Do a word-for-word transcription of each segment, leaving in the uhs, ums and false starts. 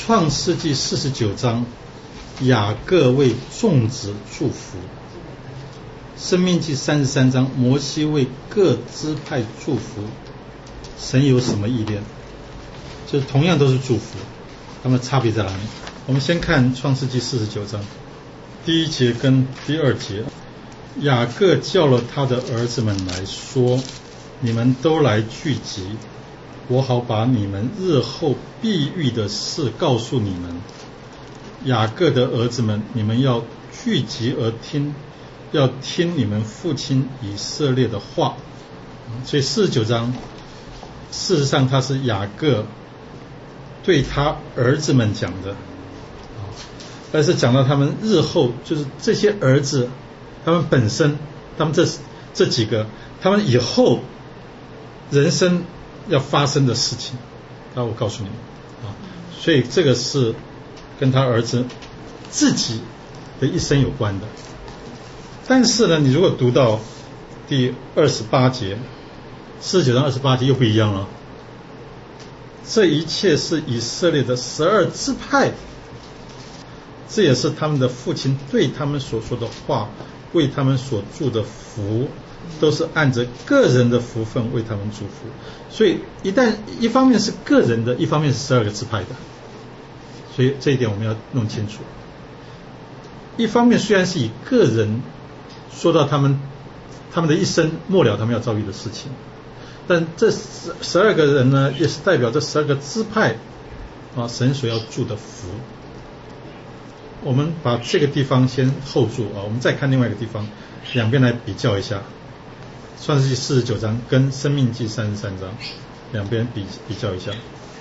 创世纪四十九章，雅各为众子祝福。申命记三十三章，摩西为各支派祝福。神有什么意念？就是同样都是祝福，它们差别在哪里？我们先看创世纪四十九章第一节跟第二节。雅各叫了他的儿子们来说，你们都来聚集，我好把你们日后必遇的事告诉你们。雅各的儿子们，你们要聚集而听，要听你们父亲以色列的话。所以四十九章事实上他是雅各对他儿子们讲的，但是讲到他们日后，就是这些儿子他们本身，他们这这几个他们以后人生要发生的事情，那我告诉你们啊，所以这个是跟他儿子自己的一生有关的。但是呢，你如果读到第二十八节，四十九章二十八节又不一样了。这一切是以色列的十二支派，这也是他们的父亲对他们所说的话，为他们所祝的福，都是按着个人的福分为他们祝福。所以一旦一方面是个人的，一方面是十二个支派的，所以这一点我们要弄清楚。一方面虽然是以个人说到他们他们的一生末了他们要遭遇的事情，但这十二个人呢，也是代表这十二个支派啊，神所要祝的福。我们把这个地方先hold住啊，我们再看另外一个地方，两边来比较一下。创世纪四十九章跟申命记三十三章，两边比比较一下。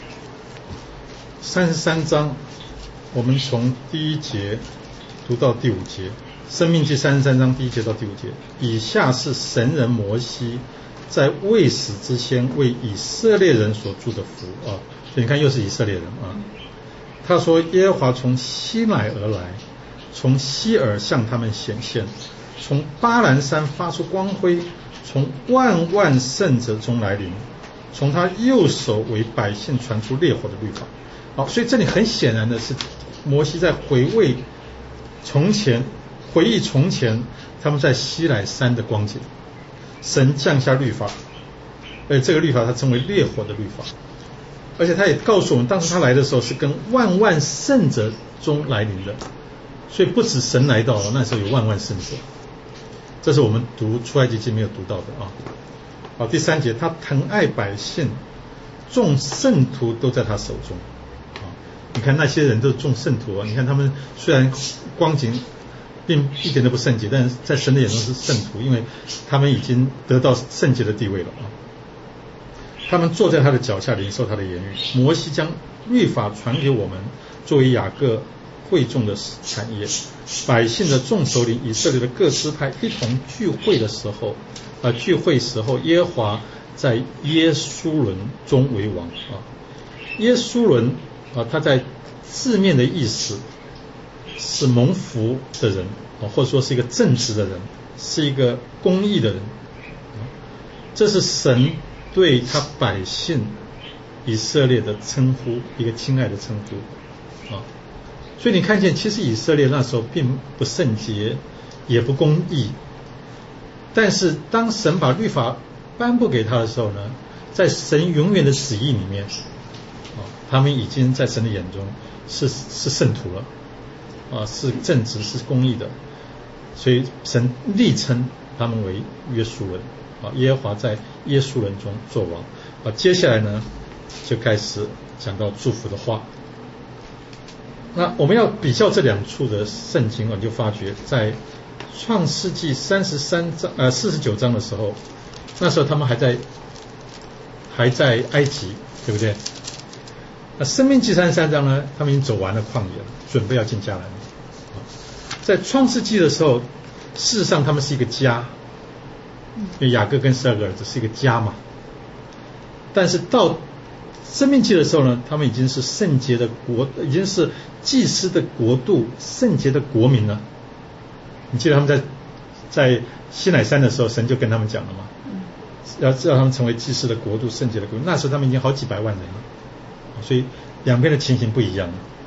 三十三章，我们从第一节读到第五节。申命记三十三章第一节到第五节，以下是神人摩西在未死之先为以色列人所祝的福啊，所以你看又是以色列人啊。他说：耶和华从西乃而来，从西尔向他们显现，从巴兰山发出光辉，从万万圣者中来临，从他右手为百姓传出烈火的律法。好，所以这里很显然的是摩西在回味从前，回忆从前他们在西乃山的光景。神降下律法，而这个律法他称为烈火的律法，而且他也告诉我们，当时他来的时候是跟万万圣者中来临的，所以不止神来到了，那时候有万万圣者。这是我们读出埃及记没有读到的啊。好，第三节，他疼爱百姓，众圣徒都在他手中啊。你看那些人都是众圣徒啊，你看他们虽然光景并一点都不圣洁，但是在神的眼中是圣徒，因为他们已经得到圣洁的地位了啊。他们坐在他的脚下，领受他的言语。摩西将律法传给我们，作为雅各会众的产业。百姓的众首领，以色列的各支派一同聚会的时候，呃，聚会时候，耶和华在耶书伦中为王啊。耶书伦啊，他在字面的意思是蒙福的人，或者说是一个正直的人，是一个公义的人。这是神对他百姓以色列的称呼，一个亲爱的称呼啊。所以你看见，其实以色列那时候并不圣洁，也不公义，但是当神把律法颁布给他的时候呢，在神永远的旨意里面啊，他们已经在神的眼中是是圣徒了啊，是正直是公义的，所以神力称他们为约书伦啊，耶和华在约书伦中作王啊。接下来呢，就开始讲到祝福的话。那我们要比较这两处的圣经啊，你就发觉在创世纪三十三章呃四十九章的时候，那时候他们还在还在埃及，对不对？那申命记三十三章呢，他们已经走完了旷野了，准备要进迦南了。在创世纪的时候，事实上他们是一个家，因为雅各跟十二个儿子是一个家嘛。但是到申命记的时候呢，他们已经是圣洁的国，已经是祭司的国度，圣洁的国民了。你记得他们在在西乃山的时候，神就跟他们讲了嘛，要让他们成为祭司的国度，圣洁的国度。那时候他们已经好几百万人了，所以两边的情形不一样了。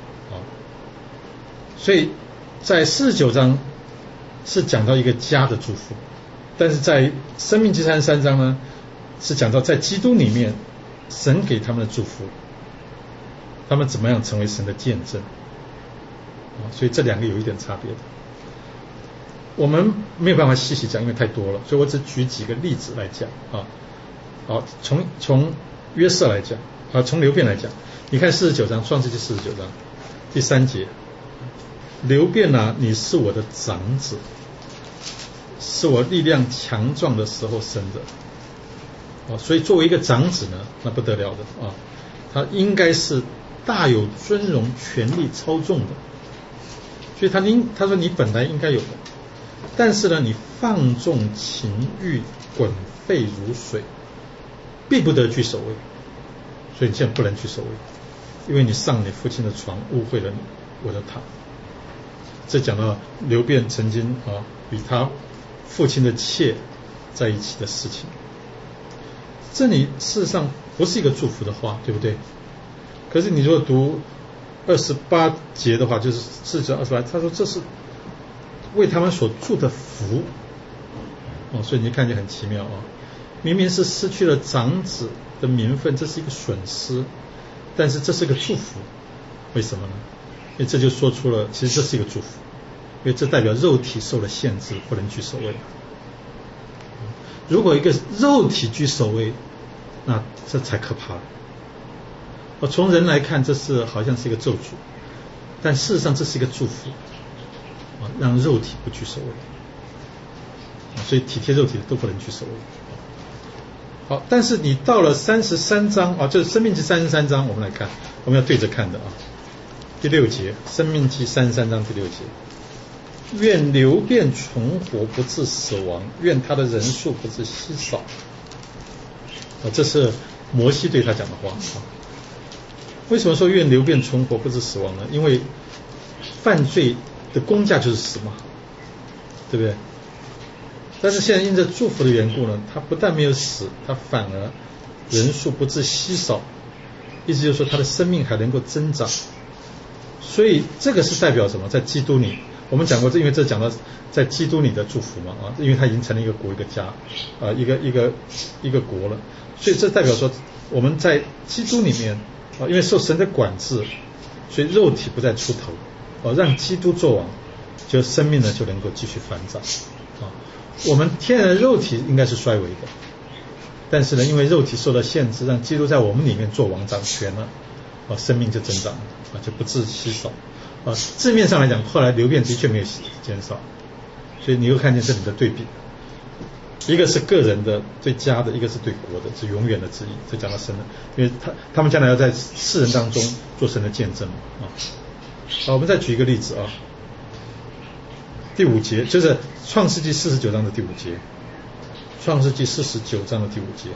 所以在四十九章是讲到一个家的祝福，但是在申命记三十三章呢，是讲到在基督里面神给他们的祝福，他们怎么样成为神的见证。所以这两个有一点差别的，我们没有办法细细讲，因为太多了，所以我只举几个例子来讲啊。好，从从约瑟来讲啊，从流便来讲，你看四十九章，创世纪四十九章第三节，流便啊，你是我的长子，是我力量强壮的时候生的啊，所以作为一个长子呢，那不得了的啊，他应该是大有尊荣、权力操纵的。所以他应他说你本来应该有的，但是呢，你放纵情欲，滚沸如水，必不得居首位。所以你现在不能居首位，因为你上你父亲的床，误会了我的堂。这讲到流便曾经啊与他父亲的妾在一起的事情。这里事实上不是一个祝福的话，对不对？可是你如果读二十八节的话，就是四十二十八，他说这是为他们所祝的福哦，所以你看见很奇妙啊、哦，明明是失去了长子的名分，这是一个损失，但是这是个祝福，为什么呢？因为这就说出了，其实这是一个祝福，因为这代表肉体受了限制，不能居首位。如果一个肉体居首位，那这才可怕了。哦，从人来看，这是好像是一个咒诅，但事实上这是一个祝福啊，让肉体不居首位，所以体贴肉体的都不能居首位。好，但是你到了三十三章啊，就是申命记三十三章，我们来看，我们要对着看的啊。第六节，申命记三十三章第六节，愿流便存活，不致死亡；愿他的人数不致稀少。啊，这是摩西对他讲的话啊。为什么说愿流便存活，不致死亡呢？因为犯罪的工价就是死嘛，对不对？但是现在因着祝福的缘故呢，他不但没有死，他反而人数不致稀少，意思就是说他的生命还能够增长。所以这个是代表什么？在基督里，我们讲过，因为这讲到在基督里的祝福嘛啊，因为他已经成了一个国一个家啊，一个一个一个国了，所以这代表说我们在基督里面啊，因为受神的管制，所以肉体不再出头啊，让基督作王，就生命呢就能够继续繁长啊。我们天然的肉体应该是衰微的，但是呢，因为肉体受到限制，让基督在我们里面做王掌权了啊，生命就增长了啊，就不致稀少啊。字面上来讲，后来流便的确没有减少，所以你又看见这里的对比，一个是个人的对家的，一个是对国的，是永远的旨意。这讲到神的，因为他他们将来要在世人当中做神的见证啊。好，我们再举一个例子啊，第五节就是创世纪四十九章的第五节，创世纪四十九章的第五节，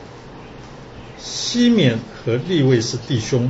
西缅和利未是弟兄，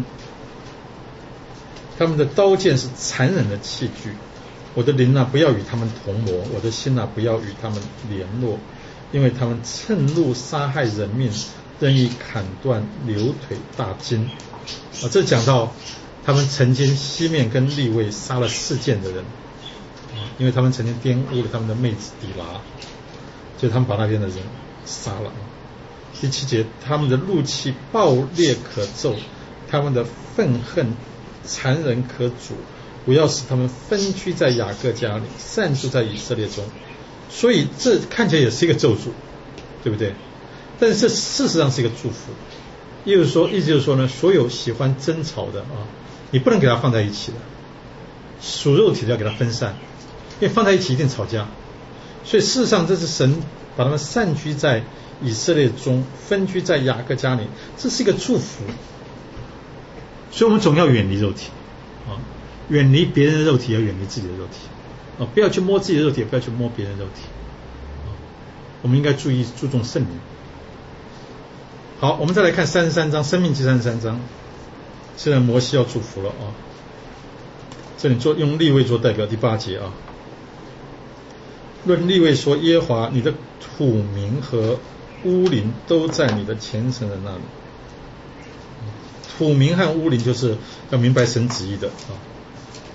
他们的刀剑是残忍的器具，我的灵啊，不要与他们同谋，我的心啊，不要与他们联络，因为他们趁怒杀害人命，任意砍断牛腿大筋啊。这讲到他们曾经西缅跟利未杀了四件的人啊，因为他们曾经玷污了他们的妹子底拉，所以他们把那边的人杀了。第七节，他们的怒气暴烈可咒，他们的愤恨残忍可阻，我要使他们分居在雅各家里，散住在以色列中。所以这看起来也是一个咒诅，对不对？但是这事实上是一个祝福。意思说，意思就是说呢，所有喜欢争吵的啊，你不能给他放在一起的，属肉体的要给他分散，因为放在一起一定吵架。所以事实上，这是神把他们散居在以色列中，分居在雅各家里，这是一个祝福。所以我们总要远离肉体啊，远离别人的肉体，也要远离自己的肉体啊，不要去摸自己的肉体，也不要去摸别人的肉体啊。我们应该注意注重圣灵。好，我们再来看三十三章，申命记三十三章。现在摩西要祝福了啊，这里做用利未做代表，第八节啊。论利未说，耶和华你的土民和乌灵都在你的虔诚人那里。土民和乌灵就是要明白神旨意的啊。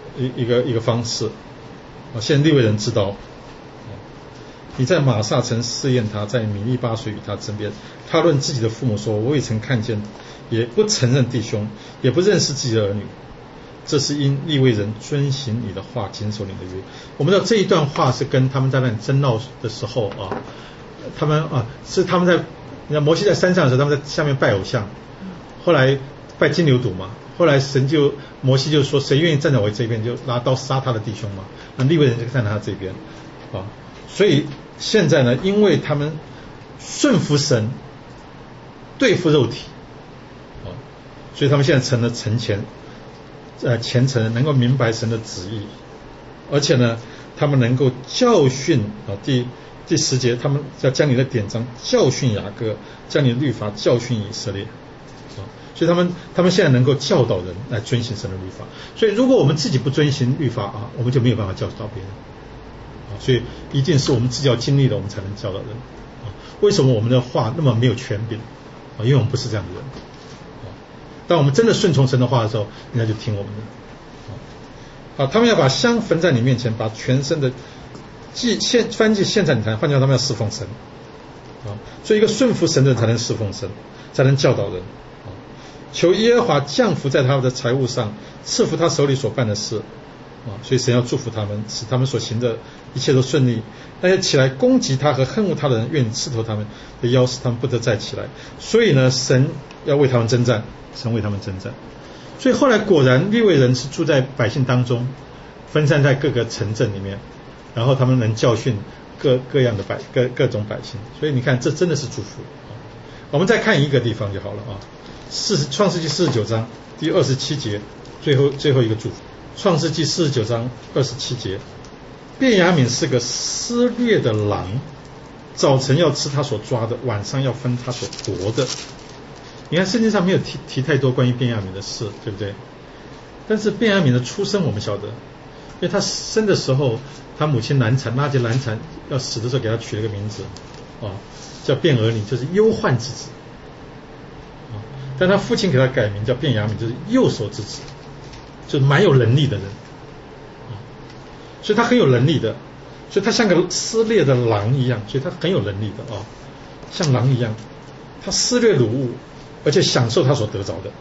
一一个一个方式啊。现在利未人知道，你在玛撒城试验他，在米利巴水与他争辩，他论自己的父母说：我未曾看见，也不承认弟兄，也不认识自己的儿女。这是因利未人遵行你的话，谨守你的约。我们知道这一段话是跟他们在那里争闹的时候啊，他们啊是他们在，你看摩西在山上的时候，他们在下面拜偶像，后来拜金牛犊嘛，后来神就摩西就说，谁愿意站在我这边，就拿刀杀他的弟兄嘛。那利未人就站在他这边啊，所以现在呢，因为他们顺服神，对付肉体啊，所以他们现在成了臣前。呃，虔诚人能够明白神的旨意，而且呢，他们能够教训啊，第第十节，他们要将你的典章教训雅各，将你的律法教训以色列啊，所以他们他们现在能够教导人来遵行神的律法。所以，如果我们自己不遵行律法啊，我们就没有办法教导别人啊。所以，一定是我们自己要经历了，我们才能教导人啊。为什么我们的话那么没有权柄啊？因为我们不是这样的人。当我们真的顺从神的话的时候，人家就听我们的。好，他们要把香焚在你面前，把全身的祭献燔祭献在你台，换句话，他们要侍奉神。啊，所以一个顺服神的人才能侍奉神，才能教导人。啊，求耶和华降福在他们的财物上，赐福他手里所办的事。啊，所以神要祝福他们，使他们所行的一切都顺利。那些起来攻击他和恨恶他的人，愿意刺透他们的腰，使他们不得再起来。所以呢，神要为他们征战。神为他们征战，所以后来果然利未人是住在百姓当中，分散在各个城镇里面，然后他们能教训各各样的百各各种百姓，所以你看这真的是祝福。我们再看一个地方就好了啊，四创世纪四十九章第二十七节，最后最后一个祝福。创世纪四十九章二十七节，便雅悯是个撕裂的狼，早晨要吃他所抓的，晚上要分他所夺的。你看圣经上没有提提太多关于便雅悯的事，对不对？但是便雅悯的出生我们晓得，因为他生的时候，他母亲难产，拉结难产，要死的时候给他取了个名字啊，叫便俄尼，就是忧患之子啊。但他父亲给他改名叫便雅悯，就是右手之子，就是蛮有能力的人啊。所以他很有能力的，所以他像个撕裂的狼一样，所以他很有能力的啊，像狼一样，他撕裂掳物。而且享受他所得着的，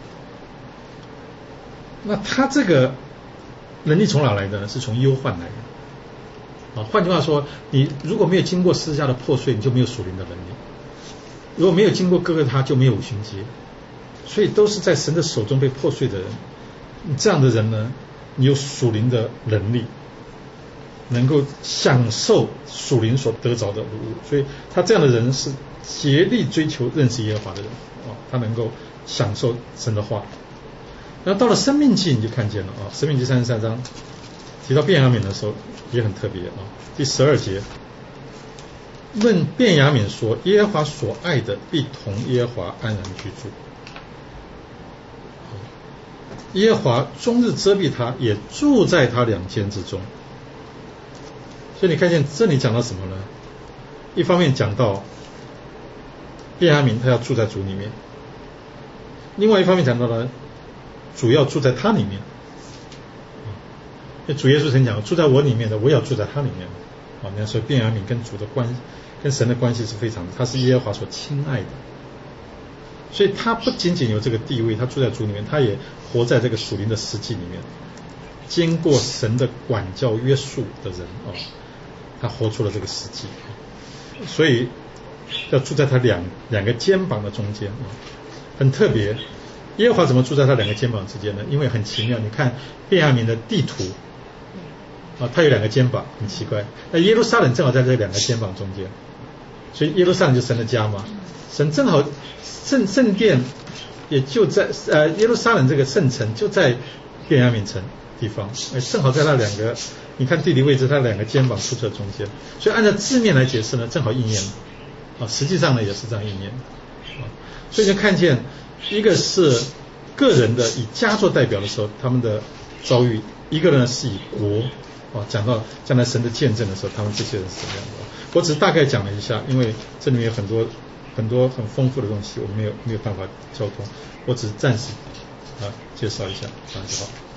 那他这个能力从哪来的呢？是从忧患来的啊。换句话说，你如果没有经过十字架的破碎，你就没有属灵的能力；如果没有经过哥哥他，就没有五旬节。所以都是在神的手中被破碎的人，你这样的人呢，你有属灵的能力，能够享受属灵所得着的礼物。所以他这样的人是竭力追求认识耶和华的人。他能够享受神的话。然后到了生命记你就看见了啊，生命记三十三章提到便雅悯的时候也很特别啊。第十二节，论便雅悯说，耶和华所爱的必同耶和华安然居住，耶和华终日遮蔽他，也住在他两肩之中。所以你看见这里讲到什么呢？一方面讲到便雅悯他要住在主里面，另外一方面讲到了主要住在他里面。主耶稣曾讲，住在我里面的，我也要住在他里面。啊，那所以便雅悯跟主的关系，跟神的关系是非常的，他是耶和华所亲爱的。所以他不仅仅有这个地位，他住在主里面，他也活在这个属灵的实际里面，经过神的管教约束的人啊，他活出了这个实际。所以要住在他两两个肩膀的中间啊，很特别。耶和华怎么住在他两个肩膀之间呢？因为很奇妙，你看便雅悯的地图啊，他有两个肩膀，很奇怪。那耶路撒冷正好在这两个肩膀中间，所以耶路撒冷就是神的家嘛。神正好圣圣殿也就在呃耶路撒冷这个圣城就在便雅悯城地方，哎，正好在那两个，你看地理位置，它两个肩膀出在中间，所以按照字面来解释呢，正好应验了啊。实际上呢也是这样应验啊，所以就看见一个是个人的以家做代表的时候，他们的遭遇；一个呢是以国啊，讲到将来神的见证的时候，他们这些人是什么样的？我只是大概讲了一下，因为这里面有很多很多很丰富的东西，我们没有没有办法交通，我只是暂时啊介绍一下啊就好。